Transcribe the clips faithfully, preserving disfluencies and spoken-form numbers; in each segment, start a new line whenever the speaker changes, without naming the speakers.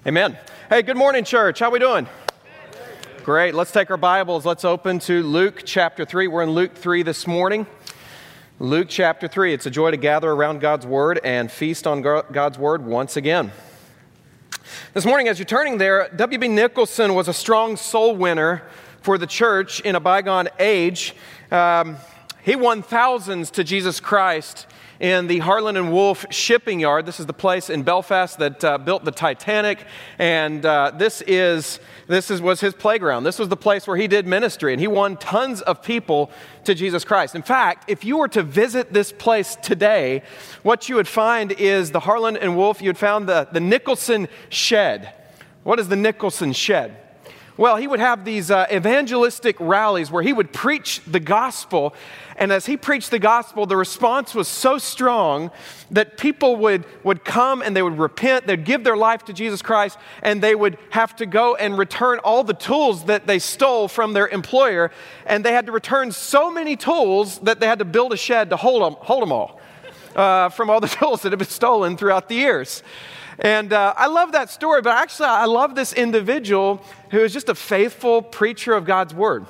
Amen. Hey, good morning, church. How we doing? Great. Let's take our Bibles. Let's open to Luke chapter three. We're in Luke three this morning. Luke chapter three. It's a joy to gather around God's Word and feast on God's Word once again. This morning, as you're turning there, W B Nicholson was a strong soul winner for the church in a bygone age. Um, he won thousands to Jesus Christ in the Harland and Wolff shipping yard. This is the place in Belfast that uh, built the Titanic, and uh, this is this is was his playground. This was the place where he did ministry, and he won tons of people to Jesus Christ. In fact, if you were to visit this place today, what you would find is the Harland and Wolff. You'd found the, the Nicholson Shed. What is the Nicholson Shed? Well, he would have these uh, evangelistic rallies where he would preach the gospel, and as he preached the gospel, the response was so strong that people would, would come and they would repent, they'd give their life to Jesus Christ, and they would have to go and return all the tools that they stole from their employer, and they had to return so many tools that they had to build a shed to hold them, hold them all uh, from all the tools that had been stolen throughout the years. And uh, I love that story, but actually I love this individual who is just a faithful preacher of God's word,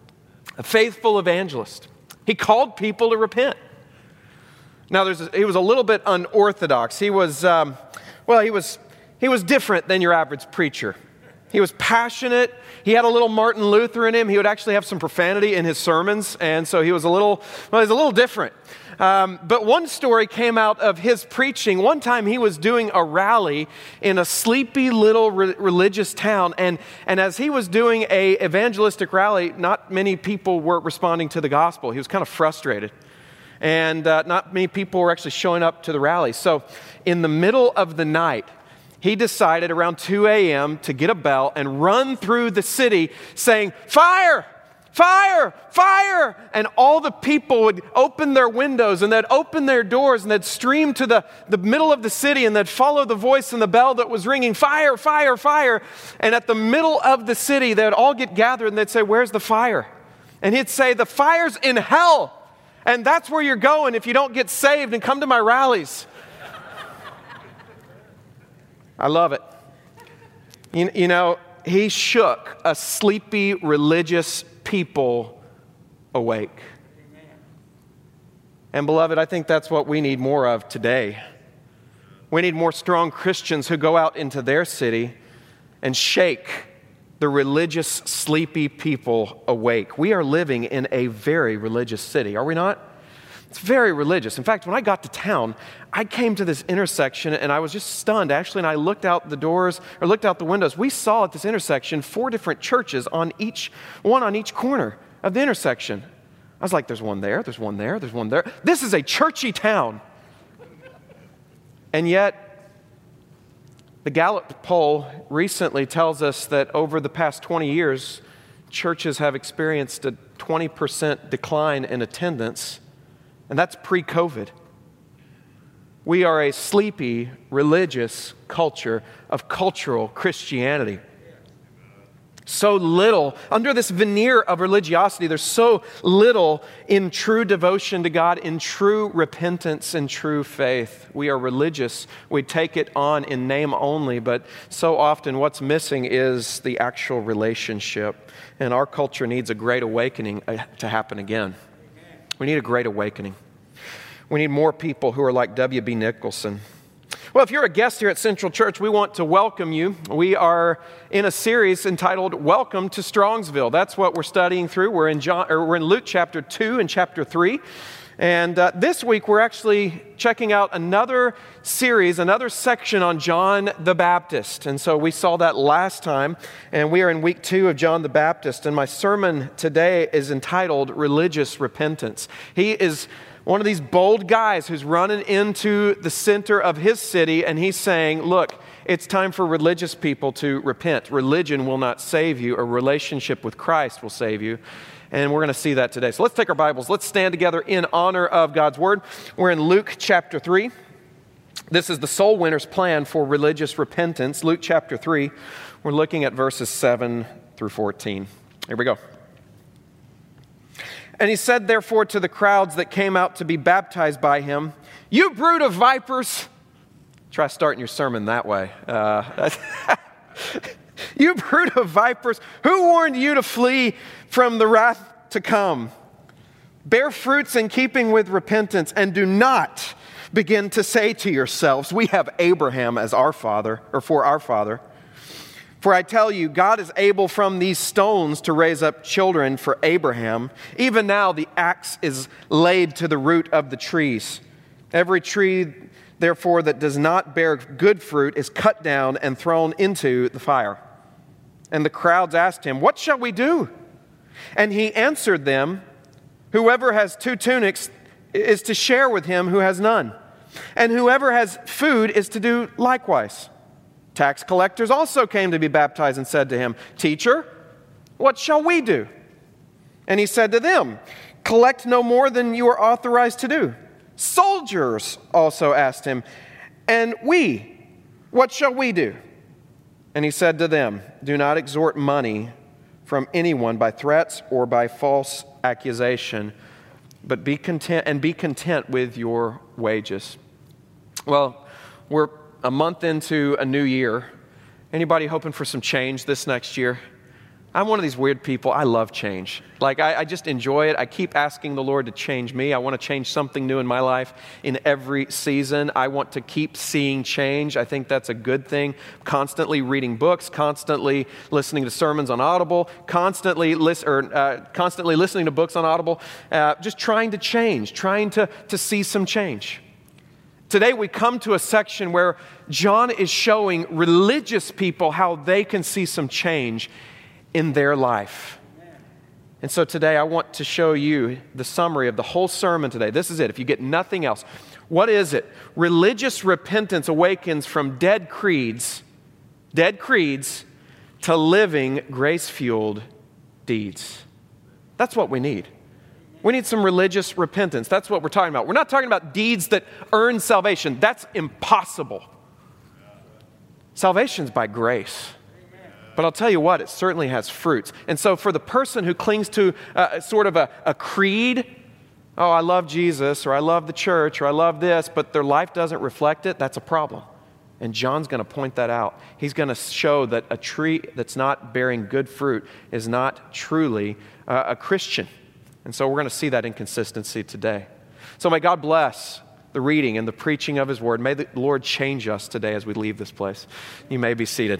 a faithful evangelist. He called people to repent. Now, there's a, he was a little bit unorthodox. He was, um, well, he was he was different than your average preacher. He was passionate. He had a little Martin Luther in him. He would actually have some profanity in his sermons, and so he was a little, well, he was a little different. Um, but one story came out of his preaching. One time he was doing a rally in a sleepy little re- religious town, and, and as he was doing a evangelistic rally, not many people were responding to the gospel. He was kind of frustrated, and uh, not many people were actually showing up to the rally. So in the middle of the night, he decided around two a.m. to get a bell and run through the city saying, "Fire! Fire! Fire!" And all the people would open their windows and they'd open their doors and they'd stream to the, the middle of the city and they'd follow the voice and the bell that was ringing, "Fire! Fire! Fire!" And at the middle of the city, they'd all get gathered and they'd say, "Where's the fire?" And he'd say, "The fire's in hell. And that's where you're going if you don't get saved and come to my rallies." I love it. You, you know, he shook a sleepy religious people awake. And beloved, I think that's what we need more of today. We need more strong Christians who go out into their city and shake the religious, sleepy people awake. We are living in a very religious city, are we not? It's very religious. In fact, when I got to town, I came to this intersection and I was just stunned. Ashley and I looked out the doors, or looked out the windows. We saw at this intersection four different churches on each, one on each corner of the intersection. I was like, there's one there, there's one there, there's one there. This is a churchy town. And yet, the Gallup poll recently tells us that over the past twenty years, churches have experienced a twenty percent decline in attendance. And that's pre-COVID. We are a sleepy, religious culture of cultural Christianity. So little, under this veneer of religiosity, there's so little in true devotion to God, in true repentance and true faith. We are religious. We take it on in name only, but so often what's missing is the actual relationship. And our culture needs a great awakening to happen again. We need a great awakening. We need more people who are like W B Nicholson. Well, if you're a guest here at Central Church, we want to welcome you. We are in a series entitled Welcome to Strongsville. That's what we're studying through. We're in John, or we're in Luke chapter two and chapter three. And uh, this week we're actually checking out another series, another section on John the Baptist. And so we saw that last time, and we are in week two of John the Baptist. And my sermon today is entitled Religious Repentance. He is one of these bold guys who's running into the center of his city, and he's saying, look, it's time for religious people to repent. Religion will not save you. A relationship with Christ will save you. And we're going to see that today. So let's take our Bibles. Let's stand together in honor of God's Word. We're in Luke chapter three. This is the soul winner's plan for religious repentance. Luke chapter three. We're looking at verses seven through fourteen. Here we go. And he said, therefore, to the crowds that came out to be baptized by him, "You brood of vipers." Try starting your sermon that way. Uh, You brood of vipers, who warned you to flee from the wrath to come? Bear fruits in keeping with repentance, and do not begin to say to yourselves, we have Abraham as our father, or for our father. For I tell you, God is able from these stones to raise up children for Abraham. Even now the axe is laid to the root of the trees. Every tree, therefore, that does not bear good fruit is cut down and thrown into the fire. And the crowds asked him, what shall we do? And he answered them, whoever has two tunics is to share with him who has none. And whoever has food is to do likewise. Tax collectors also came to be baptized and said to him, Teacher, what shall we do? And he said to them, collect no more than you are authorized to do. Soldiers also asked him, and we, what shall we do? And he said to them, do not extort money from anyone by threats or by false accusation, but be content and be content with your wages. Well, we're a month into a new year. Anybody hoping for some change this next year? I'm one of these weird people. I love change. Like, I, I just enjoy it. I keep asking the Lord to change me. I want to change something new in my life in every season. I want to keep seeing change. I think that's a good thing. Constantly reading books, constantly listening to sermons on Audible, constantly, lis- or, uh, constantly listening to books on Audible, uh, just trying to change, trying to, to see some change. Today we come to a section where John is showing religious people how they can see some change in their life. And so today I want to show you the summary of the whole sermon today. This is it. If you get nothing else, what is it? Religious repentance awakens from dead creeds, dead creeds to living grace-fueled deeds. That's what we need. We need some religious repentance. That's what we're talking about. We're not talking about deeds that earn salvation. That's impossible. Salvation's by grace. But I'll tell you what, it certainly has fruits. And so for the person who clings to uh, sort of a, a creed, oh, I love Jesus, or I love the church, or I love this, but their life doesn't reflect it, that's a problem. And John's going to point that out. He's going to show that a tree that's not bearing good fruit is not truly uh, a Christian. And so we're going to see that inconsistency today. So may God bless the reading and the preaching of His Word. May the Lord change us today as we leave this place. You may be seated.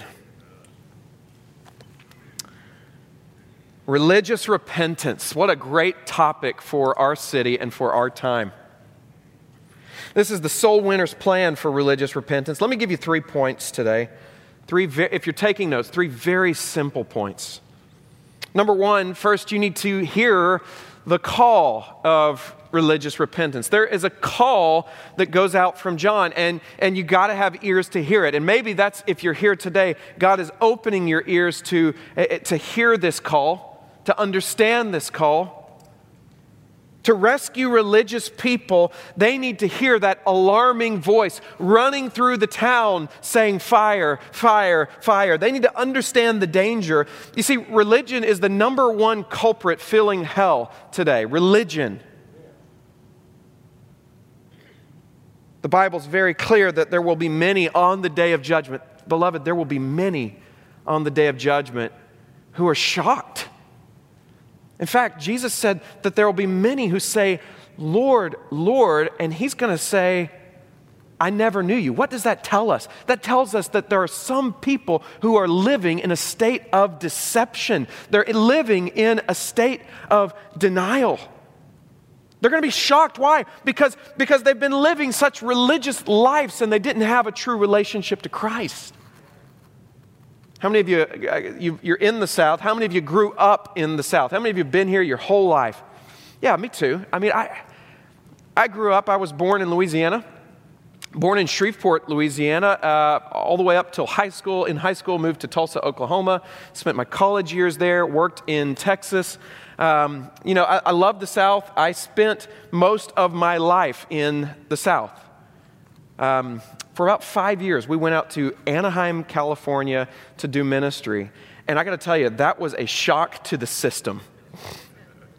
Religious repentance. What a great topic for our city and for our time. This is the soul winner's plan for religious repentance. Let me give you three points today. Three, if you're taking notes, three very simple points. Number one, first you need to hear the call of religious repentance. There is a call that goes out from John, and, and you got to have ears to hear it. And maybe that's, if you're here today, God is opening your ears to, to hear this call, to understand this call. To rescue religious people, they need to hear that alarming voice running through the town saying, fire, fire, fire. They need to understand the danger. You see, religion is the number one culprit filling hell today. Religion. The Bible's very clear that there will be many on the day of judgment. Beloved, there will be many on the day of judgment who are shocked. In fact, Jesus said that there will be many who say, Lord, Lord, and He's going to say, I never knew you. What does that tell us? That tells us that there are some people who are living in a state of deception. They're living in a state of denial. They're going to be shocked. Why? Because, because they've been living such religious lives and they didn't have a true relationship to Christ. How many of you, you, you're in the South? How many of you grew up in the South? How many of you have been here your whole life? Yeah, me too. I mean, I, I grew up, I was born in Louisiana, born in Shreveport, Louisiana, uh, all the way up till high school. In high school, moved to Tulsa, Oklahoma, spent my college years there, worked in Texas. Um, you know, I, I love the South. I spent most of my life in the South. Um, For about five years, we went out to Anaheim, California to do ministry. And I got to tell you, that was a shock to the system.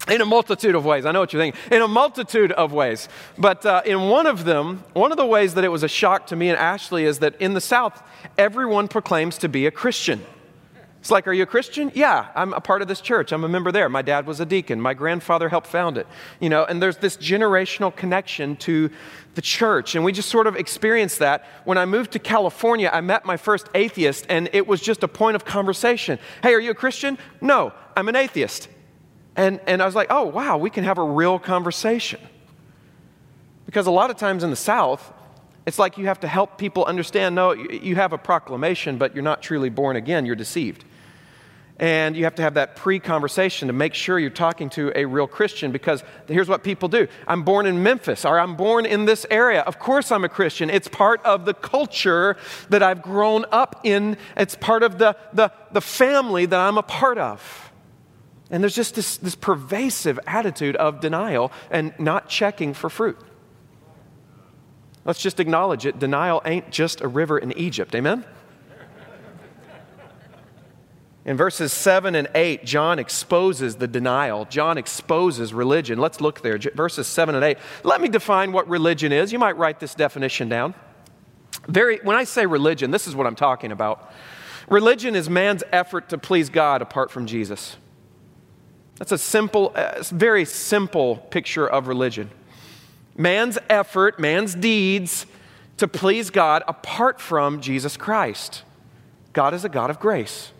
In a multitude of ways. I know what you're thinking. In a multitude of ways. But uh, in one of them, one of the ways that it was a shock to me and Ashley is that in the South, everyone proclaims to be a Christian. It's like, are you a Christian? Yeah, I'm a part of this church. I'm a member there. My dad was a deacon. My grandfather helped found it. You know, and there's this generational connection to the church. And we just sort of experienced that. When I moved to California, I met my first atheist, and it was just a point of conversation. Hey, are you a Christian? No, I'm an atheist. And, and I was like, oh, wow, we can have a real conversation. Because a lot of times in the South, it's like you have to help people understand, no, you have a proclamation, but you're not truly born again, you're deceived. And you have to have that pre-conversation to make sure you're talking to a real Christian, because here's what people do. I'm born in Memphis, or I'm born in this area. Of course I'm a Christian. It's part of the culture that I've grown up in. It's part of the, the, the family that I'm a part of. And there's just this, this pervasive attitude of denial and not checking for fruit. Let's just acknowledge it. Denial ain't just a river in Egypt. Amen? In verses seven and eight, John exposes the denial. John exposes religion. Let's look there. Verses seven and eight. Let me define what religion is. You might write this definition down. Very, when I say religion, this is what I'm talking about. Religion is man's effort to please God apart from Jesus. That's a simple, uh, very simple picture of religion. Man's effort, man's deeds to please God apart from Jesus Christ. God is a God of grace.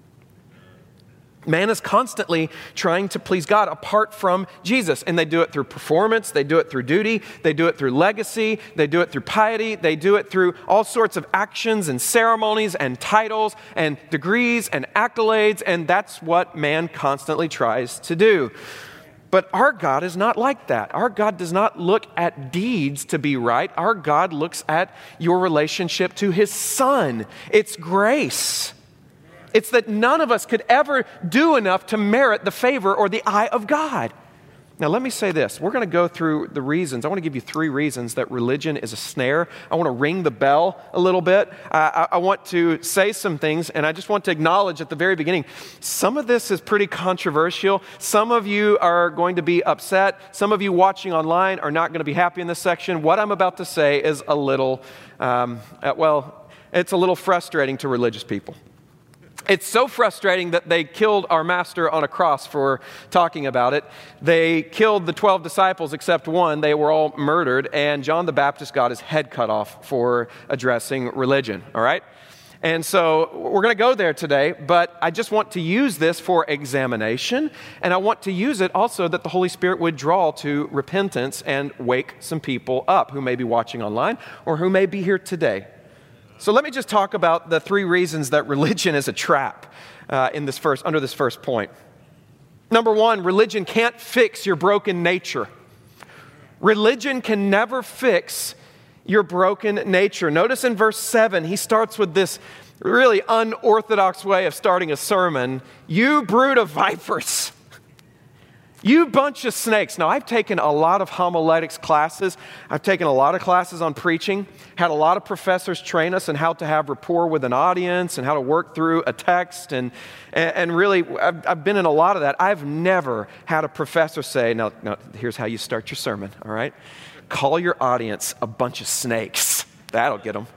Man is constantly trying to please God apart from Jesus. And they do it through performance, they do it through duty, they do it through legacy, they do it through piety, they do it through all sorts of actions and ceremonies and titles and degrees and accolades, and that's what man constantly tries to do. But our God is not like that. Our God does not look at deeds to be right. Our God looks at your relationship to His Son. It's grace. It's that none of us could ever do enough to merit the favor or the eye of God. Now, let me say this. We're going to go through the reasons. I want to give you three reasons that religion is a snare. I want to ring the bell a little bit. Uh, I, I want to say some things, and I just want to acknowledge at the very beginning, some of this is pretty controversial. Some of you are going to be upset. Some of you watching online are not going to be happy in this section. What I'm about to say is a little, um, uh, well, it's a little frustrating to religious people. It's so frustrating that they killed our master on a cross for talking about it. They killed the twelve disciples except one. They were all murdered, and John the Baptist got his head cut off for addressing religion, all right? And so we're going to go there today, but I just want to use this for examination, and I want to use it also that the Holy Spirit would draw to repentance and wake some people up who may be watching online or who may be here today. So let me just talk about the three reasons that religion is a trap uh, in this first, under this first point. Number one, religion can't fix your broken nature. Religion can never fix your broken nature. Notice in verse seven, he starts with this really unorthodox way of starting a sermon. You brood of vipers. You bunch of snakes. Now, I've taken a lot of homiletics classes. I've taken a lot of classes on preaching, had a lot of professors train us on how to have rapport with an audience and how to work through a text. And, and really, I've, I've been in a lot of that. I've never had a professor say, no, no, here's how you start your sermon, all right? Call your audience a bunch of snakes. That'll get them.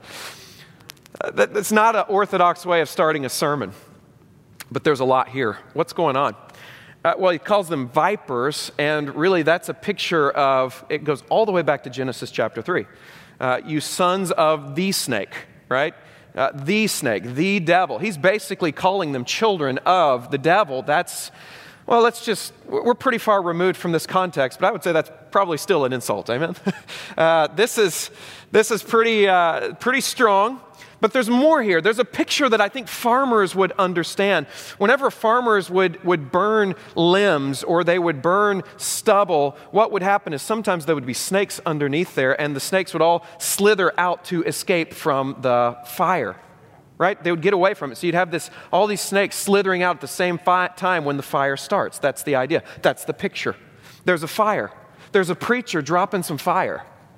Uh, that, that's not an orthodox way of starting a sermon. But there's a lot here. What's going on? Uh, well, he calls them vipers, and really that's a picture of, it goes all the way back to Genesis chapter three. Uh, you sons of the snake, right? Uh, the snake, the devil. He's basically calling them children of the devil. That's, well, let's just, we're pretty far removed from this context, but I would say that's probably still an insult, amen? uh, this is, this is pretty, uh, pretty strong. But there's more here. There's a picture that I think farmers would understand. Whenever farmers would, would burn limbs or they would burn stubble, what would happen is sometimes there would be snakes underneath there, and the snakes would all slither out to escape from the fire, right? They would get away from it. So you'd have this, all these snakes slithering out at the same fi- time when the fire starts. That's the idea. That's the picture. There's a fire. There's a preacher dropping some fire.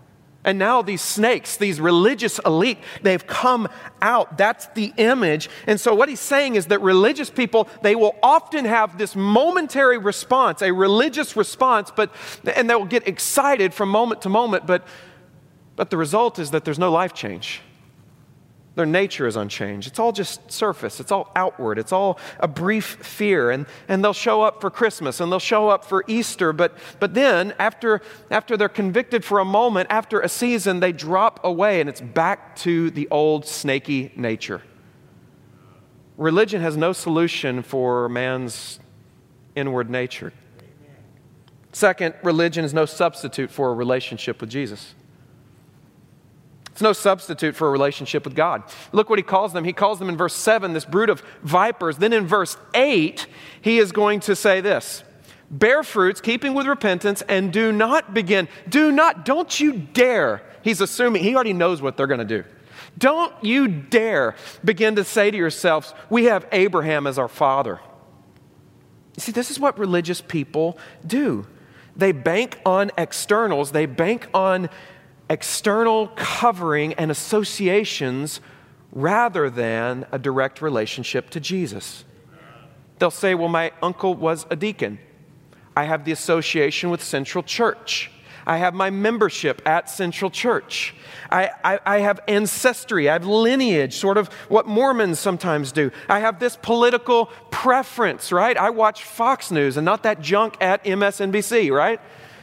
And now these snakes, these religious elite, they've come out. That's the image. And so what he's saying is that religious people, they will often have this momentary response, a religious response, but and they'll get excited from moment to moment, but, but the result is that there's no life change. Their nature is unchanged. It's all just surface. It's all outward. It's all a brief fear. And, and they'll show up for Christmas and they'll show up for Easter. But, but then after, after they're convicted for a moment, after a season, they drop away and it's back to the old snaky nature. Religion has no solution for man's inward nature. Second, religion is no substitute for a relationship with Jesus. It's no substitute for a relationship with God. Look what he calls them. He calls them in verse seven, this brood of vipers. Then in verse eight, he is going to say this: bear fruits, keeping with repentance, and do not begin. Do not, don't you dare. He's assuming, he already knows what they're going to do. Don't you dare begin to say to yourselves, we have Abraham as our father. You see, this is what religious people do. They bank on externals. They bank on external covering and associations rather than a direct relationship to Jesus. They'll say, well, my uncle was a deacon. I have the association with Central Church. I have my membership at Central Church. I, I, I have ancestry. I have lineage, sort of what Mormons sometimes do. I have this political preference, right? I watch Fox News and not that junk at M S N B C, right?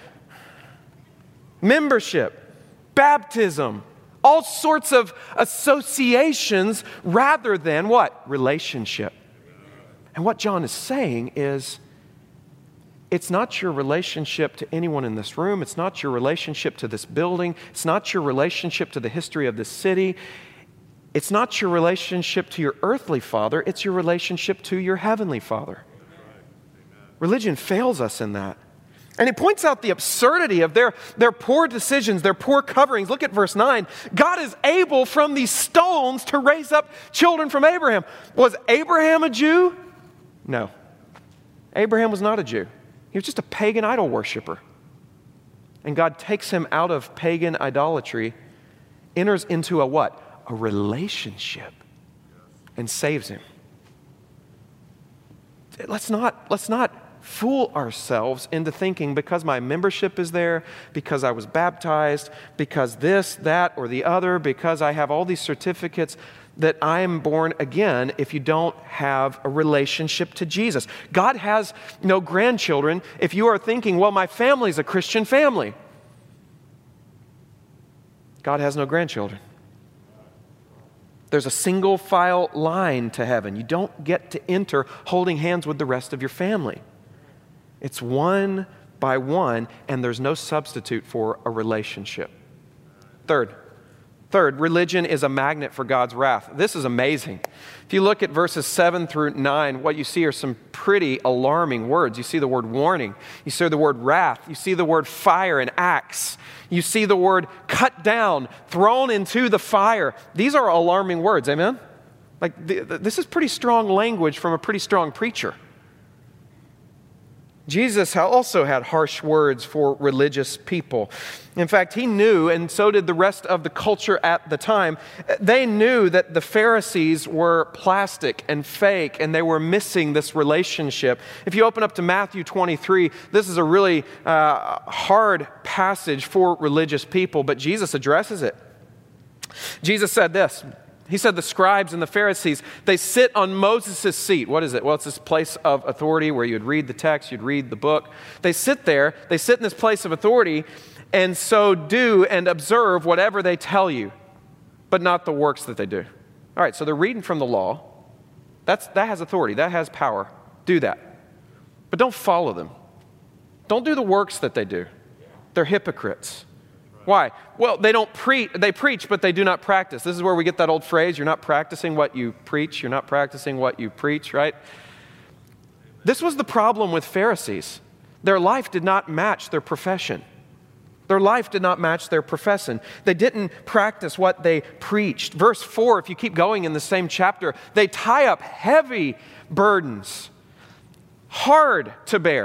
Membership. Baptism, all sorts of associations rather than what? Relationship. And what John is saying is, it's not your relationship to anyone in this room. It's not your relationship to this building. It's not your relationship to the history of this city. It's not your relationship to your earthly father. It's your relationship to your heavenly Father. Religion fails us in that. And he points out the absurdity of their, their poor decisions, their poor coverings. Look at verse nine. God is able from these stones to raise up children from Abraham. Was Abraham a Jew? No. Abraham was not a Jew. He was just a pagan idol worshiper. And God takes him out of pagan idolatry, enters into a what? A relationship, and saves him. Let's not, let's not fool ourselves into thinking because my membership is there, because I was baptized, because this, that, or the other, because I have all these certificates, that I am born again if you don't have a relationship to Jesus. God has no grandchildren if you are thinking, well, my family's a Christian family. God has no grandchildren. There's a single file line to heaven. You don't get to enter holding hands with the rest of your family. It's one by one, and there's no substitute for a relationship. Third, third, religion is a magnet for God's wrath. This is amazing. If you look at verses seven through nine, what you see are some pretty alarming words. You see the word warning. You see the word wrath. You see the word fire and axe. You see the word cut down, thrown into the fire. These are alarming words, amen? Like, this is pretty strong language from a pretty strong preacher. Jesus also had harsh words for religious people. In fact, he knew, and so did the rest of the culture at the time, they knew that the Pharisees were plastic and fake, and they were missing this relationship. If you open up to Matthew twenty-three, this is a really uh, hard passage for religious people, but Jesus addresses it. Jesus said this. He said the scribes and the Pharisees, they sit on Moses' seat. What is it? Well, it's this place of authority where you'd read the text, you'd read the book. They sit there, they sit in this place of authority, and so do and observe whatever they tell you, but not the works that they do. All right, so they're reading from the law. That's, that has authority, that has power. Do that. But don't follow them. Don't do the works that they do. They're hypocrites. Why? Well, they don't preach, they preach, but they do not practice. This is where we get that old phrase, you're not practicing what you preach, you're not practicing what you preach, right? This was the problem with Pharisees. Their life did not match their profession. Their life did not match their profession. They didn't practice what they preached. Verse four, if you keep going in the same chapter, they tie up heavy burdens, hard to bear,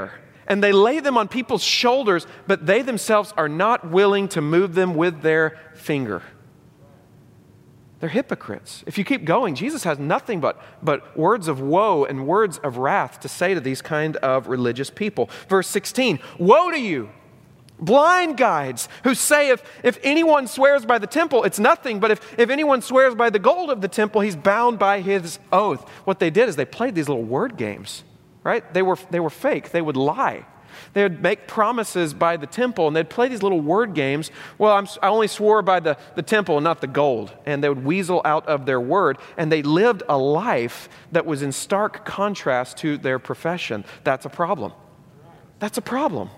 and they lay them on people's shoulders, but they themselves are not willing to move them with their finger. They're hypocrites. If you keep going, Jesus has nothing but, but words of woe and words of wrath to say to these kind of religious people. Verse sixteen, woe to you, blind guides, who say if, if anyone swears by the temple, it's nothing, but if, if anyone swears by the gold of the temple, he's bound by his oath. What they did is they played these little word games, right? They were, they were fake. They would lie. They would make promises by the temple, and they'd play these little word games. Well, I'm, I only swore by the, the temple and not the gold. And they would weasel out of their word, and they lived a life that was in stark contrast to their profession. That's a problem. That's a problem.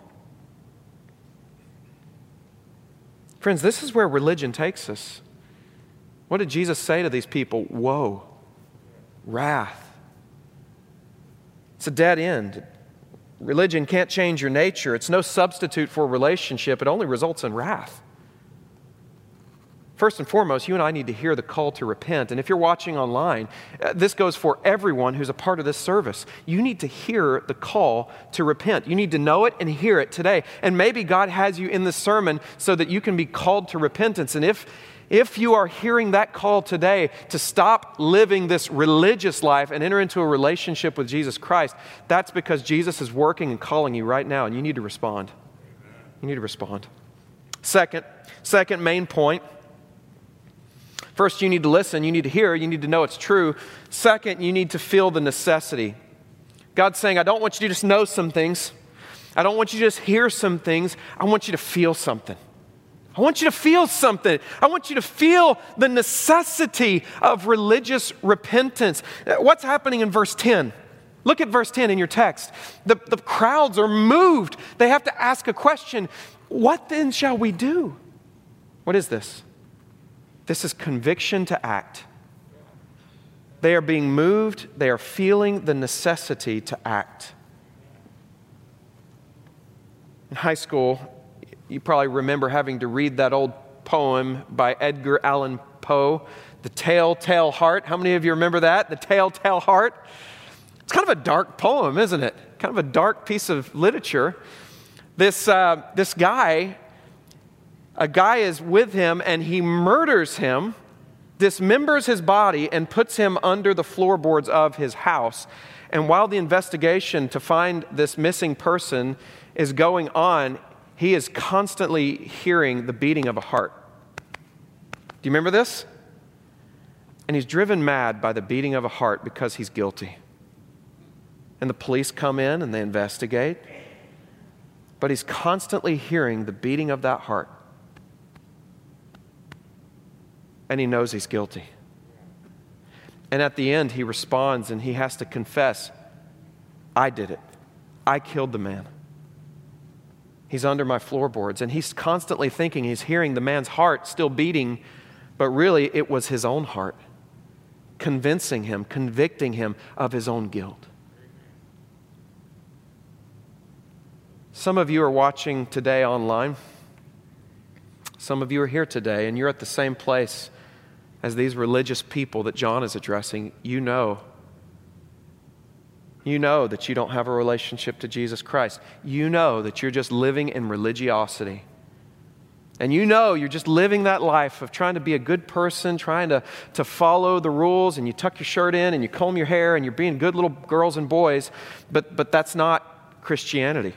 Friends, this is where religion takes us. What did Jesus say to these people? Woe, wrath. It's a dead end. Religion can't change your nature. It's no substitute for a relationship. It only results in wrath. First and foremost, you and I need to hear the call to repent. And if you're watching online, uh, this goes for everyone who's a part of this service. You need to hear the call to repent. You need to know it and hear it today. And maybe God has you in this sermon so that you can be called to repentance. And if If you are hearing that call today to stop living this religious life and enter into a relationship with Jesus Christ, that's because Jesus is working and calling you right now, and you need to respond. You need to respond. Second, second main point. First, you need to listen. You need to hear. You need to know it's true. Second, you need to feel the necessity. God's saying, I don't want you to just know some things. I don't want you to just hear some things. I want you to feel something. I want you to feel something. I want you to feel the necessity of religious repentance. What's happening in verse ten? Look at verse ten in your text. The, the crowds are moved. They have to ask a question. What then shall we do? What is this? This is conviction to act. They are being moved. They are feeling the necessity to act. In high school, you probably remember having to read that old poem by Edgar Allan Poe, The Telltale Heart. How many of you remember that? The Telltale Heart? It's kind of a dark poem, isn't it? Kind of a dark piece of literature. This, uh, this guy, a guy is with him and he murders him, dismembers his body, and puts him under the floorboards of his house. And while the investigation to find this missing person is going on, he is constantly hearing the beating of a heart. Do you remember this? And he's driven mad by the beating of a heart because he's guilty. And the police come in and they investigate. But he's constantly hearing the beating of that heart. And he knows he's guilty. And at the end, he responds and he has to confess, I did it. I killed the man. He's under my floorboards, and he's constantly thinking, he's hearing the man's heart still beating, but really it was his own heart, convincing him, convicting him of his own guilt. Some of you are watching today online. Some of you are here today, and you're at the same place as these religious people that John is addressing. You know You know that you don't have a relationship to Jesus Christ. You know that you're just living in religiosity. And you know you're just living that life of trying to be a good person, trying to, to follow the rules, and you tuck your shirt in and you comb your hair and you're being good little girls and boys, but, but that's not Christianity.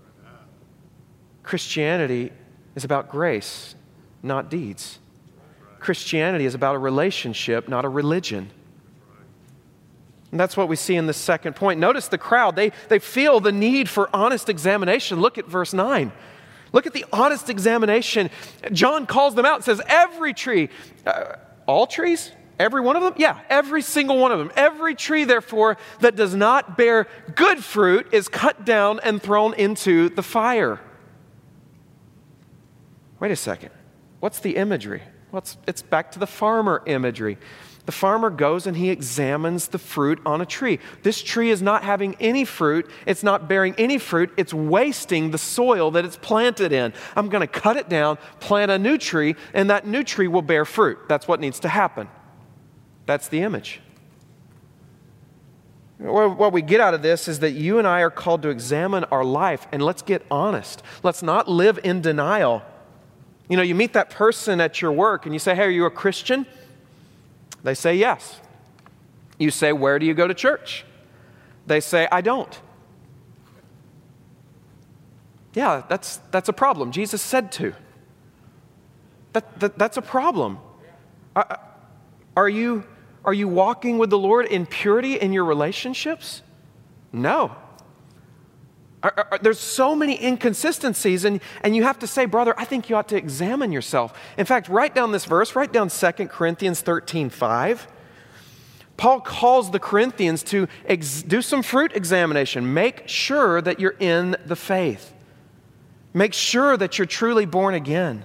Christianity is about grace, not deeds. Christianity is about a relationship, not a religion. And that's what we see in the second point. Notice the crowd. They, they feel the need for honest examination. Look at verse nine. Look at the honest examination. John calls them out and says, every tree, uh, all trees? Every one of them? Yeah, every single one of them. Every tree, therefore, that does not bear good fruit is cut down and thrown into the fire. Wait a second. What's the imagery? Well, it's, it's back to the farmer imagery. The farmer goes and he examines the fruit on a tree. This tree is not having any fruit. It's not bearing any fruit. It's wasting the soil that it's planted in. I'm going to cut it down, plant a new tree, and that new tree will bear fruit. That's what needs to happen. That's the image. What we get out of this is that you and I are called to examine our life, and let's get honest. Let's not live in denial. You know, you meet that person at your work and you say, hey, are you a Christian? They say yes. You say, where do you go to church? They say, I don't. Yeah, that's, that's a problem. Jesus said to. That, that, that's a problem. Are, are you... Are you walking with the Lord in purity in your relationships? No. Are, are, there's so many inconsistencies, and, and you have to say, brother, I think you ought to examine yourself. In fact, write down this verse, write down Second Corinthians thirteen five. Paul calls the Corinthians to ex- do some fruit examination. Make sure that you're in the faith. Make sure that you're truly born again.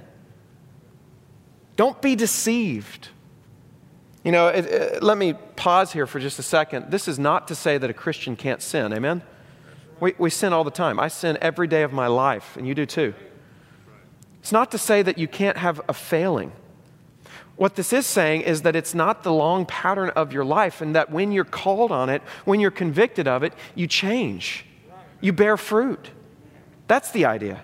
Don't be deceived. You know, it, it, let me pause here for just a second. This is not to say that a Christian can't sin, amen? We, we sin all the time. I sin every day of my life, and you do too. It's not to say that you can't have a failing. What this is saying is that it's not the long pattern of your life, and that when you're called on it, when you're convicted of it, you change. You bear fruit. That's the idea.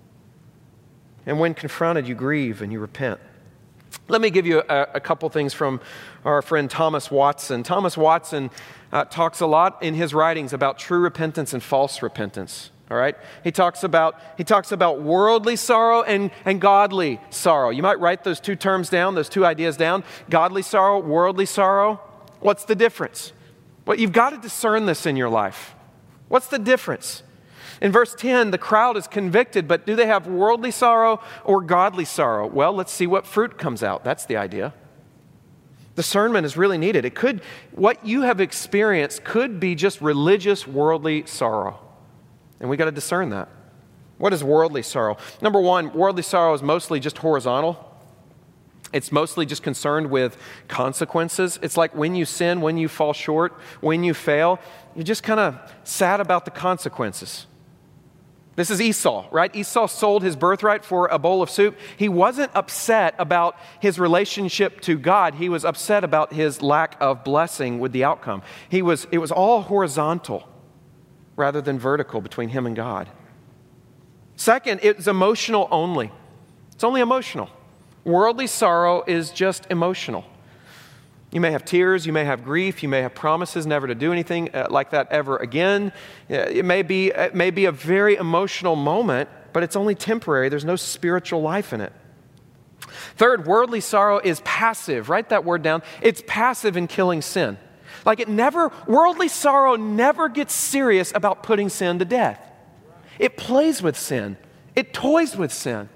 And when confronted, you grieve and you repent. Let me give you a, a couple things from our friend Thomas Watson. Thomas Watson uh, talks a lot in his writings about true repentance and false repentance. All right? He talks about, he talks about worldly sorrow and, and godly sorrow. You might write those two terms down, those two ideas down. Godly sorrow, worldly sorrow. What's the difference? Well, you've got to discern this in your life. What's the difference? In verse ten, the crowd is convicted, but do they have worldly sorrow or godly sorrow? Well, let's see what fruit comes out. That's the idea. Discernment is really needed. It could, what you have experienced could be just religious, worldly sorrow. And we got to discern that. What is worldly sorrow? Number one, worldly sorrow is mostly just horizontal. It's mostly just concerned with consequences. It's like when you sin, when you fall short, when you fail, you're just kind of sad about the consequences. This is Esau, right? Esau sold his birthright for a bowl of soup. He wasn't upset about his relationship to God. He was upset about his lack of blessing with the outcome. He was, it was all horizontal rather than vertical between him and God. Second, it's emotional only. It's only emotional. Worldly sorrow is just emotional. You may have tears, you may have grief, you may have promises never to do anything uh, like that ever again. It may be, it may be a very emotional moment, but it's only temporary. There's no spiritual life in it. Third, worldly sorrow is passive. Write that word down. It's passive in killing sin. Like it never, worldly sorrow never gets serious about putting sin to death. It plays with sin. It toys with sin.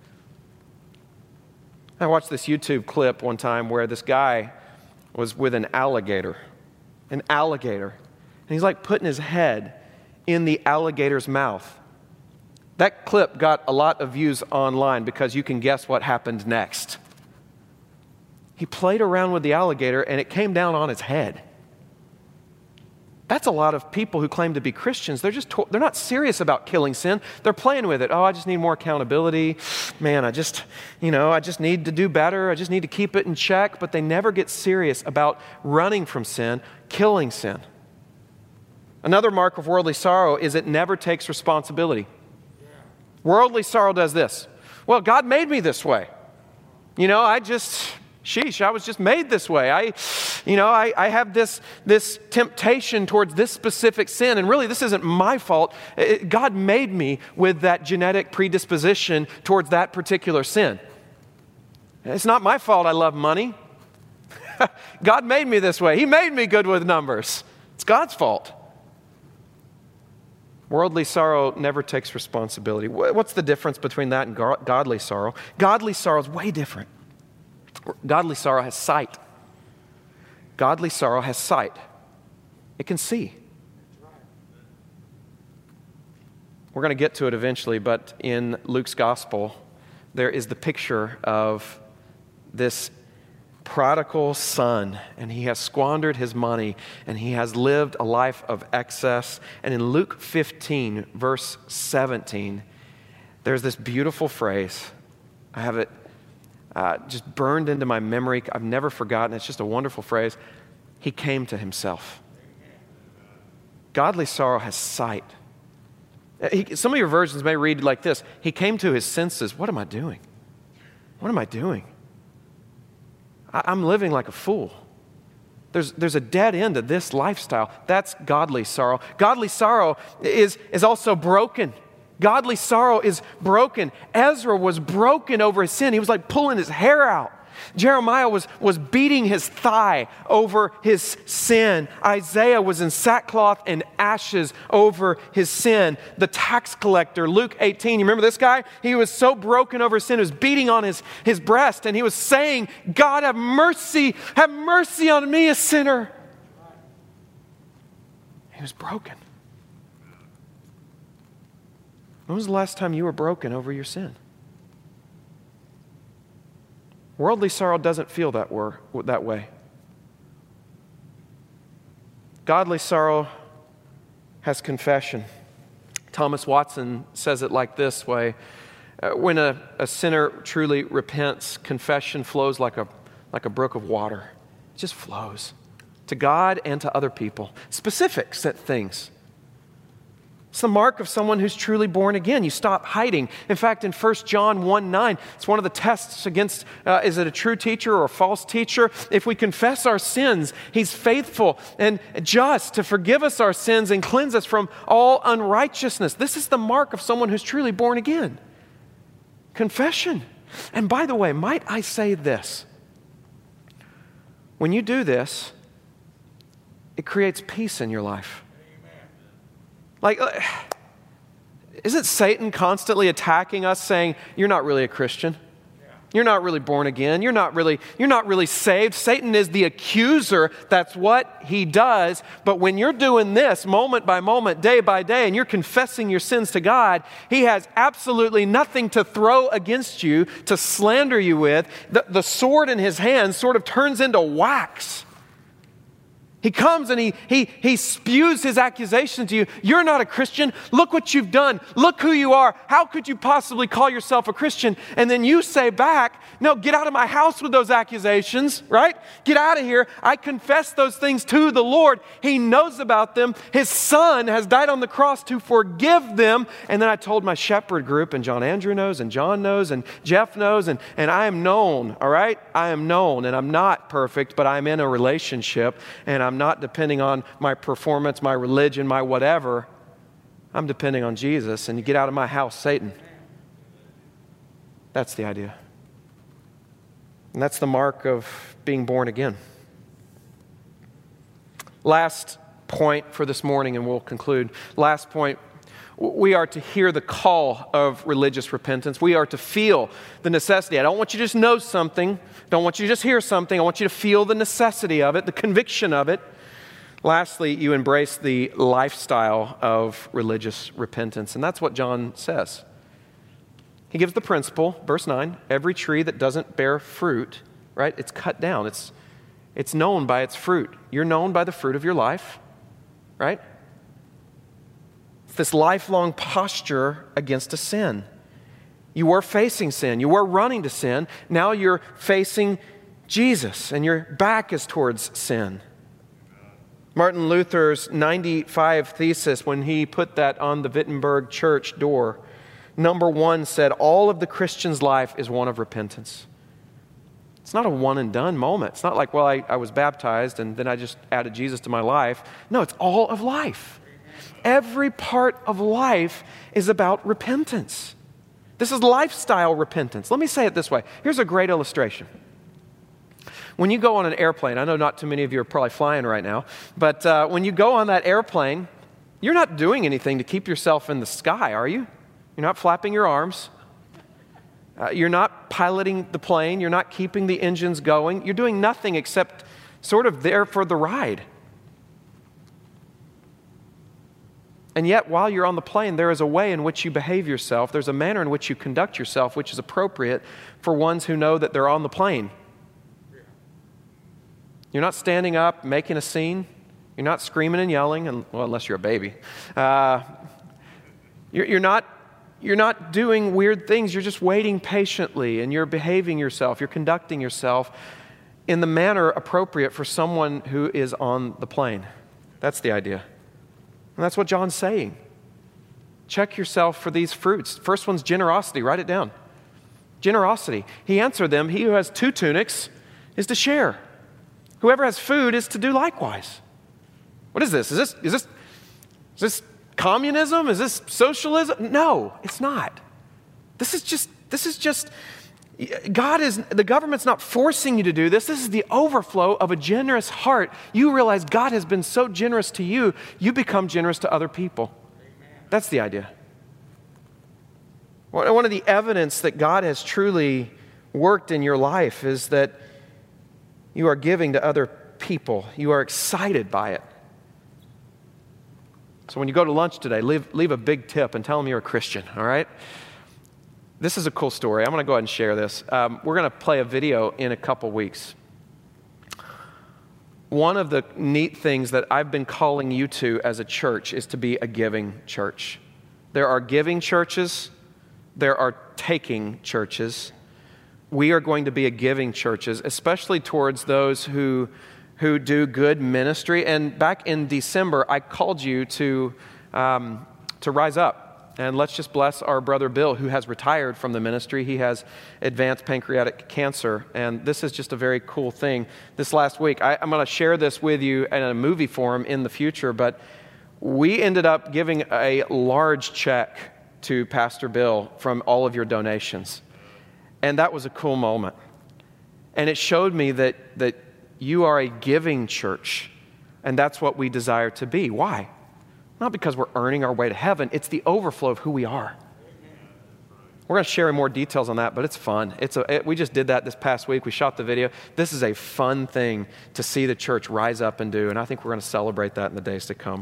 I watched this YouTube clip one time where this guy was with an alligator, an alligator. And he's like putting his head in the alligator's mouth. That clip got a lot of views online because you can guess what happened next. He played around with the alligator and it came down on his head. That's a lot of people who claim to be Christians. They're just, they're not serious about killing sin. They're playing with it. Oh, I just need more accountability. Man, I just, you know, I just need to do better. I just need to keep it in check. But they never get serious about running from sin, killing sin. Another mark of worldly sorrow is it never takes responsibility. Worldly sorrow does this. Well, God made me this way. You know, I just... Sheesh, I was just made this way. I, you know, I, I have this, this temptation towards this specific sin, and really this isn't my fault. It, God made me with that genetic predisposition towards that particular sin. It's not my fault I love money. God made me this way. He made me good with numbers. It's God's fault. Worldly sorrow never takes responsibility. What's the difference between that and godly sorrow? Godly sorrow is way different. Godly sorrow has sight. Godly sorrow has sight. It can see. We're going to get to it eventually, but in Luke's gospel, there is the picture of this prodigal son, and he has squandered his money, and he has lived a life of excess. And in Luke fifteen, verse seventeen, there's this beautiful phrase. I have it Uh, just burned into my memory. I've never forgotten. It's just a wonderful phrase. He came to himself. Godly sorrow has sight. He, some of your versions may read like this. He came to his senses. What am I doing? What am I doing? I, I'm living like a fool. There's, there's a dead end to this lifestyle. That's godly sorrow. Godly sorrow is, is also broken. Godly sorrow is broken. Ezra was broken over his sin. He was like pulling his hair out. Jeremiah was, was beating his thigh over his sin. Isaiah was in sackcloth and ashes over his sin. The tax collector, Luke eighteen, you remember this guy? He was so broken over his sin, he was beating on his, his breast, and he was saying, God, have mercy, have mercy on me, a sinner. He was broken. When was the last time you were broken over your sin? Worldly sorrow doesn't feel that, wor- that way. Godly sorrow has confession. Thomas Watson says it like this way. Uh, when a, a sinner truly repents, confession flows like a, like a brook of water. It just flows to God and to other people. Specifics at things. It's the mark of someone who's truly born again. You stop hiding. In fact, in First John one nine, it's one of the tests against, uh, is it a true teacher or a false teacher? If we confess our sins, he's faithful and just to forgive us our sins and cleanse us from all unrighteousness. This is the mark of someone who's truly born again. Confession. And by the way, might I say this? When you do this, it creates peace in your life. Like, isn't Satan constantly attacking us saying, you're not really a Christian? You're not really born again. You're not really, you're not really saved. Satan is the accuser. That's what he does. But when you're doing this moment by moment, day by day, and you're confessing your sins to God, he has absolutely nothing to throw against you, to slander you with. The, the sword in his hand sort of turns into wax. He comes and he, he, he spews his accusation to you. You're not a Christian. Look what you've done. Look who you are. How could you possibly call yourself a Christian? And then you say back, no, get out of my house with those accusations, right? Get out of here. I confess those things to the Lord. He knows about them. His son has died on the cross to forgive them. And then I told my shepherd group, and John Andrew knows, and John knows, and Jeff knows, and, and I am known, all right? I am known, and I'm not perfect, but I'm in a relationship, and I'm not depending on my performance, my religion, my whatever. I'm depending on Jesus. And you get out of my house, Satan. That's the idea. And that's the mark of being born again. Last point for this morning, and we'll conclude. Last point. We are to hear the call of religious repentance. We are to feel the necessity. I don't want you to just know something. Don't want you to just hear something. I want you to feel the necessity of it, the conviction of it. Lastly, you embrace the lifestyle of religious repentance. And that's what John says. He gives the principle, verse nine, every tree that doesn't bear fruit, right, it's cut down. It's, it's known by its fruit. You're known by the fruit of your life, right? It's this lifelong posture against a sin. You were facing sin. You were running to sin. Now you're facing Jesus, and your back is towards sin. Martin Luther's ninety-five thesis, when he put that on the Wittenberg church door, number one said, all of the Christian's life is one of repentance. It's not a one and done moment. It's not like, well, I, I was baptized and then I just added Jesus to my life. No, it's all of life. Every part of life is about repentance. This is lifestyle repentance. Let me say it this way. Here's a great illustration. When you go on an airplane, I know not too many of you are probably flying right now, but uh, when you go on that airplane, you're not doing anything to keep yourself in the sky, are you? You're not flapping your arms. Uh, you're not piloting the plane. You're not keeping the engines going. You're doing nothing except sort of there for the ride. And yet, while you're on the plane, there is a way in which you behave yourself. There's a manner in which you conduct yourself, which is appropriate for ones who know that they're on the plane. You're not standing up, making a scene. You're not screaming and yelling, and, well, unless you're a baby. Uh, you're, you're not, you're not doing weird things. You're just waiting patiently, and you're behaving yourself. You're conducting yourself in the manner appropriate for someone who is on the plane. That's the idea. And that's what John's saying. Check yourself for these fruits. First one's generosity. Write it down. Generosity. He answered them, he who has two tunics is to share. Whoever has food is to do likewise. What is this? Is this, is this, is this communism? Is this socialism? No, it's not. This is just, this is just, God is, the government's not forcing you to do this. This is the overflow of a generous heart. You realize God has been so generous to you, you become generous to other people. That's the idea. One of the evidence that God has truly worked in your life is that you are giving to other people. You are excited by it. So when you go to lunch today, leave, leave a big tip and tell them you're a Christian, all right? This is a cool story. I'm going to go ahead and share this. Um, we're going to play a video in a couple weeks. One of the neat things that I've been calling you to as a church is to be a giving church. There are giving churches. There are taking churches. We are going to be a giving churches, especially towards those who, who do good ministry. And back in December, I called you to, um, to rise up. And let's just bless our brother Bill, who has retired from the ministry. He has advanced pancreatic cancer, and this is just a very cool thing. This last week, I, I'm going to share this with you in a movie form in the future, but we ended up giving a large check to Pastor Bill from all of your donations. And that was a cool moment. And it showed me that, that you are a giving church, and that's what we desire to be. Why? Not because we're earning our way to heaven. It's the overflow of who we are. We're going to share more details on that, but it's fun. It's a, it, we just did that this past week. We shot the video. This is a fun thing to see the church rise up and do, and I think we're going to celebrate that in the days to come.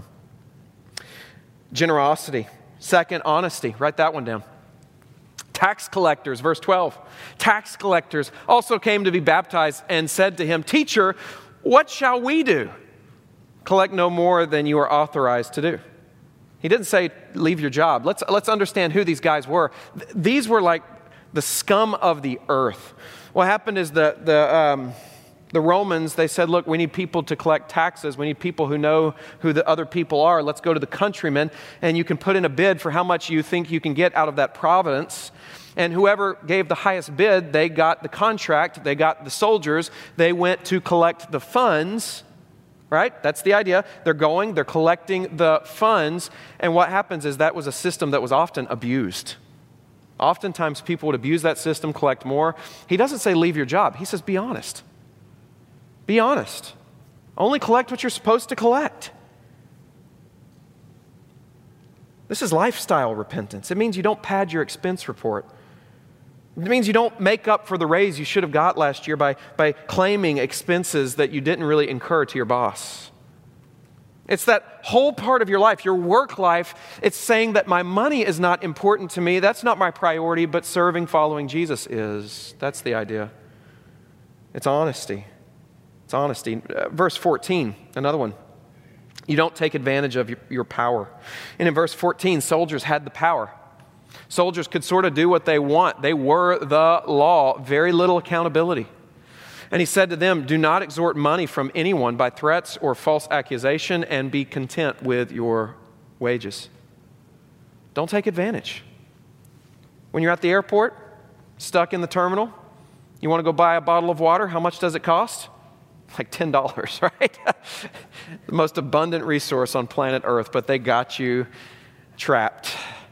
Generosity. Second, honesty. Write that one down. Tax collectors, verse twelve. Tax collectors also came to be baptized and said to him, "Teacher, what shall we do? Collect no more than you are authorized to do." He didn't say, leave your job. Let's, let's understand who these guys were. Th- these were like the scum of the earth. What happened is the, the, um, the Romans, they said, look, we need people to collect taxes. We need people who know who the other people are. Let's go to the countrymen, and you can put in a bid for how much you think you can get out of that province. And whoever gave the highest bid, they got the contract. They got the soldiers. They went to collect the funds. Right? That's the idea. They're going, they're collecting the funds, and what happens is that was a system that was often abused. Oftentimes people would abuse that system, collect more. He doesn't say leave your job. He says be honest. Be honest. Only collect what you're supposed to collect. This is lifestyle repentance. It means you don't pad your expense report. It means you don't make up for the raise you should have got last year by, by claiming expenses that you didn't really incur to your boss. It's that whole part of your life, your work life. It's saying that my money is not important to me. That's not my priority, but serving, following Jesus is. That's the idea. It's honesty. It's honesty. Uh, verse fourteen, another one. You don't take advantage of your, your power. And in verse fourteen, soldiers had the power. Soldiers could sort of do what they want. They were the law, very little accountability. And he said to them, do not extort money from anyone by threats or false accusation, and be content with your wages. Don't take advantage. When you're at the airport, stuck in the terminal, you want to go buy a bottle of water, how much does it cost? Like ten dollars, right? The most abundant resource on planet Earth, but they got you trapped.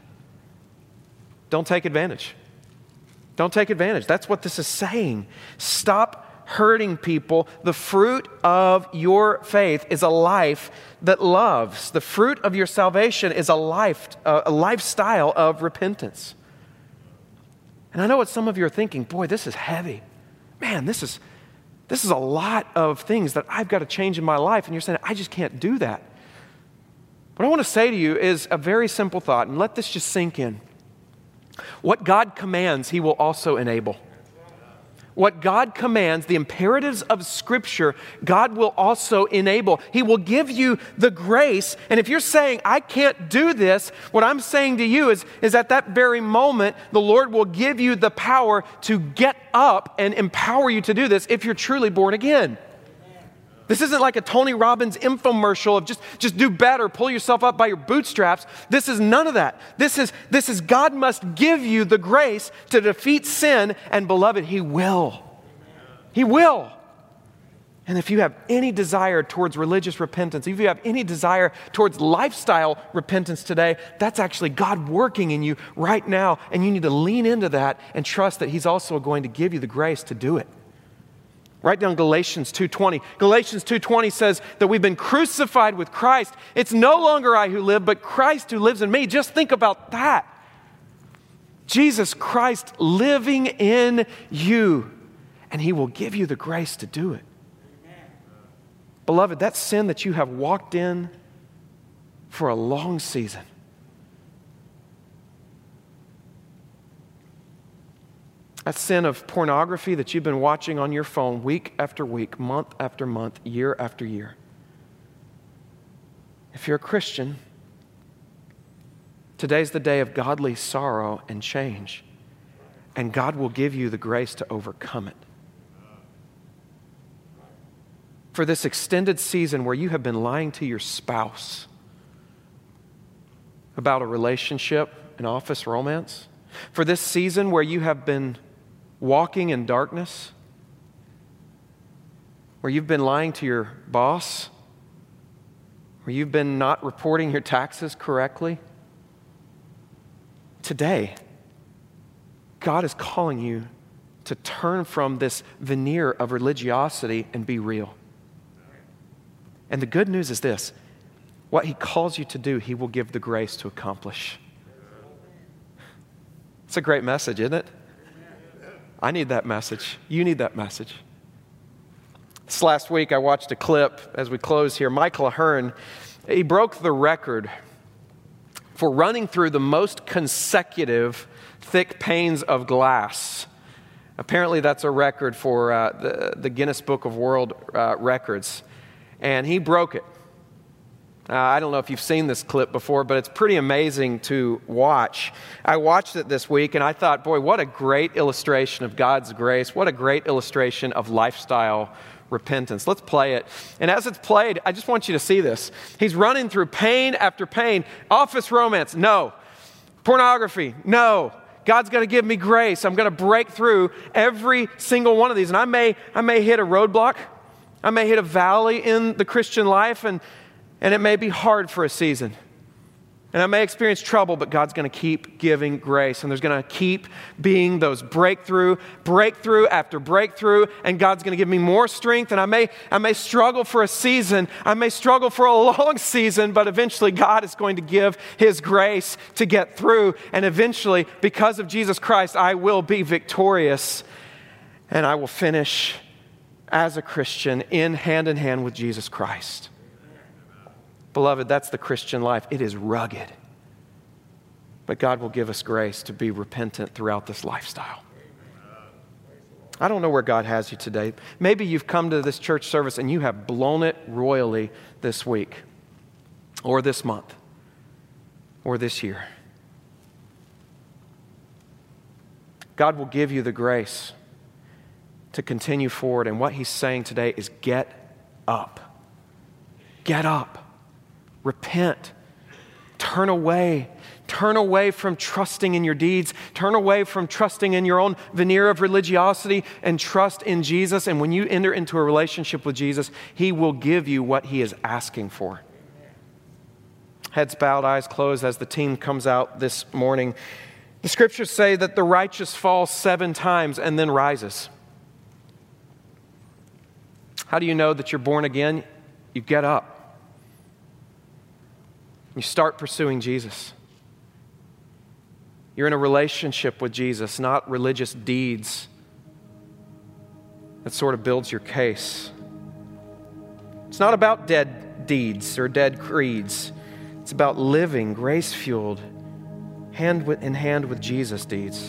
Don't take advantage. Don't take advantage. That's what this is saying. Stop hurting people. The fruit of your faith is a life that loves. The fruit of your salvation is a life, a lifestyle of repentance. And I know what some of you are thinking, boy, this is heavy. Man, this is, this is a lot of things that I've got to change in my life. And you're saying, I just can't do that. What I want to say to you is a very simple thought, and let this just sink in. What God commands, He will also enable. What God commands, the imperatives of Scripture, God will also enable. He will give you the grace. And if you're saying, I can't do this, what I'm saying to you is, is at that very moment, the Lord will give you the power to get up and empower you to do this if you're truly born again. This isn't like a Tony Robbins infomercial of just, just do better, pull yourself up by your bootstraps. This is none of that. This is, this is God must give you the grace to defeat sin, and beloved, He will. He will. And if you have any desire towards religious repentance, if you have any desire towards lifestyle repentance today, that's actually God working in you right now, and you need to lean into that and trust that He's also going to give you the grace to do it. Write down Galatians two twenty. Galatians two twenty says that we've been crucified with Christ. It's no longer I who live, but Christ who lives in me. Just think about that. Jesus Christ living in you, and He will give you the grace to do it. Amen. Beloved, that sin that you have walked in for a long season, that sin of pornography that you've been watching on your phone week after week, month after month, year after year. If you're a Christian, today's the day of godly sorrow and change, and God will give you the grace to overcome it. For this extended season where you have been lying to your spouse about a relationship, an office romance, for this season where you have been walking in darkness, where you've been lying to your boss, where you've been not reporting your taxes correctly, today, God is calling you to turn from this veneer of religiosity and be real. And the good news is this: what He calls you to do, He will give the grace to accomplish. It's a great message, isn't it? I need that message. You need that message. This last week, I watched a clip as we close here. Michael Ahern, he broke the record for running through the most consecutive thick panes of glass. Apparently, that's a record for uh, the, the Guinness Book of World uh, Records. And he broke it. Uh, I don't know if you've seen this clip before, but it's pretty amazing to watch. I watched it this week, and I thought, boy, what a great illustration of God's grace. What a great illustration of lifestyle repentance. Let's play it. And as it's played, I just want you to see this. He's running through pain after pain. Office romance, no. Pornography, no. God's going to give me grace. I'm going to break through every single one of these. And I may, I may hit a roadblock. I may hit a valley in the Christian life, and And it may be hard for a season. And I may experience trouble, but God's going to keep giving grace. And there's going to keep being those breakthrough, breakthrough after breakthrough. And God's going to give me more strength. And I may, I may struggle for a season. I may struggle for a long season. But eventually God is going to give His grace to get through. And eventually, because of Jesus Christ, I will be victorious. And I will finish as a Christian in hand in hand with Jesus Christ. Beloved, that's the Christian life. It is rugged. But God will give us grace to be repentant throughout this lifestyle. I don't know where God has you today. Maybe you've come to this church service and you have blown it royally this week, or this month, or this year. God will give you the grace to continue forward. And what He's saying today is get up. Get up. Repent. Turn away. Turn away from trusting in your deeds. Turn away from trusting in your own veneer of religiosity and trust in Jesus. And when you enter into a relationship with Jesus, He will give you what He is asking for. Heads bowed, eyes closed as the team comes out this morning. The scriptures say that the righteous falls seven times and then rises. How do you know that you're born again? You get up. You start pursuing Jesus. You're in a relationship with Jesus, not religious deeds that sort of builds your case. It's not about dead deeds or dead creeds. It's about living grace-fueled, hand in hand with Jesus deeds.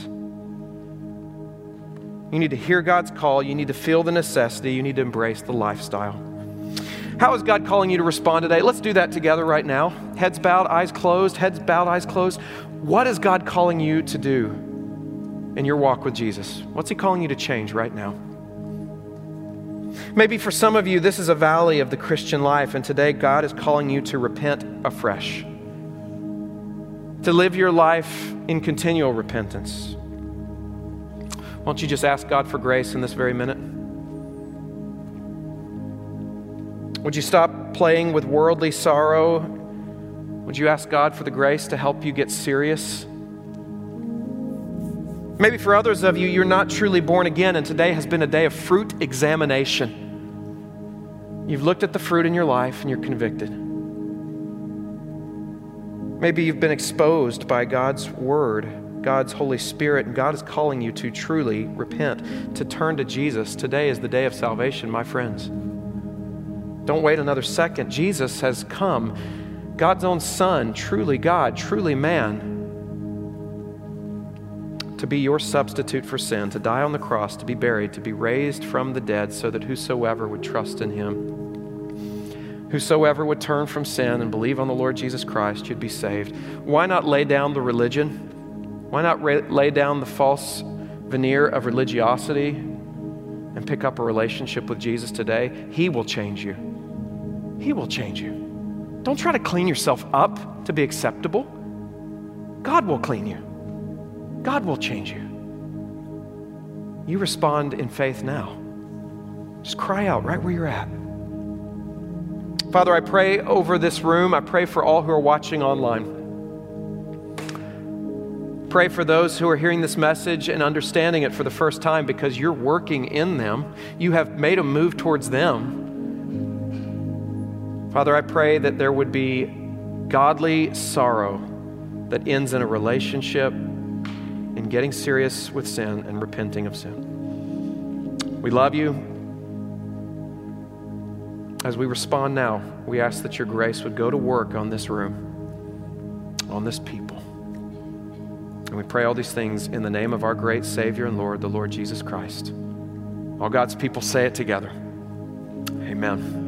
You need to hear God's call. You need to feel the necessity. You need to embrace the lifestyle. How is God calling you to respond today? Let's do that together right now. Heads bowed, eyes closed. Heads bowed, eyes closed. What is God calling you to do in your walk with Jesus? What's He calling you to change right now? Maybe for some of you, this is a valley of the Christian life, and today God is calling you to repent afresh, to live your life in continual repentance. Why don't you just ask God for grace in this very minute? Would you stop playing with worldly sorrow? Would you ask God for the grace to help you get serious? Maybe for others of you, you're not truly born again, and today has been a day of fruit examination. You've looked at the fruit in your life and you're convicted. Maybe you've been exposed by God's Word, God's Holy Spirit, and God is calling you to truly repent, to turn to Jesus. Today is the day of salvation, my friends. Don't wait another second. Jesus has come, God's own Son, truly God, truly man, to be your substitute for sin, to die on the cross, to be buried, to be raised from the dead, so that whosoever would trust in him, whosoever would turn from sin and believe on the Lord Jesus Christ, you'd be saved. Why not lay down the religion? Why not ra- lay down the false veneer of religiosity and pick up a relationship with Jesus today? He will change you. He will change you. Don't try to clean yourself up to be acceptable. God will clean you. God will change you. You respond in faith now. Just cry out right where you're at. Father, I pray over this room. I pray for all who are watching online. Pray for those who are hearing this message and understanding it for the first time, because you're working in them. You have made a move towards them. Father, I pray that there would be godly sorrow that ends in a relationship, in getting serious with sin and repenting of sin. We love you. As we respond now, we ask that your grace would go to work on this room, on this people. And we pray all these things in the name of our great Savior and Lord, the Lord Jesus Christ. All God's people say it together. Amen.